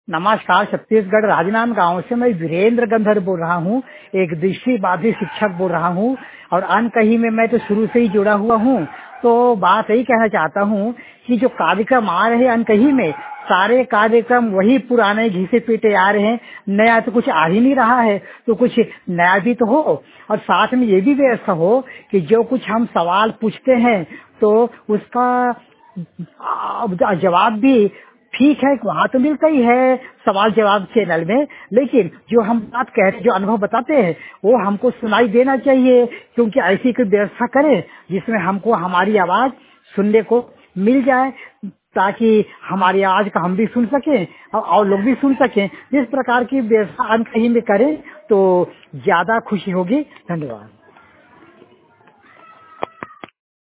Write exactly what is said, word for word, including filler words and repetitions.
नमस्कार। छत्तीसगढ़ राजनांद गांव से मैं वीरेंद्र गंधर बोल रहा हूँ। एक दृष्टि बाधित शिक्षक बोल रहा हूँ और अनकही में मैं तो शुरू से ही जुड़ा हुआ हूँ। तो बात यही कहना चाहता हूँ कि जो कार्यक्रम आ रहे हैं अनकही में, सारे कार्यक्रम वही पुराने घिसे पीटे आ रहे हैं, नया तो कुछ आ ही नहीं रहा है। तो कुछ नया भी तो हो और साथ में ये भी व्यवस्था हो कि जो कुछ हम सवाल पूछते हैं तो उसका आ, जवाब भी ठीक है, वहाँ तो मिलता ही है सवाल जवाब चैनल में, लेकिन जो हम बात कह रहे, जो अनुभव बताते हैं वो हमको सुनाई देना चाहिए। क्योंकि ऐसी कोई व्यवस्था करें जिसमें हमको हमारी आवाज सुनने को मिल जाए, ताकि हमारी आवाज का हम भी सुन सकें और, और लोग भी सुन सकें। जिस प्रकार की व्यवस्था अनकही में करें तो ज्यादा खुशी होगी। धन्यवाद।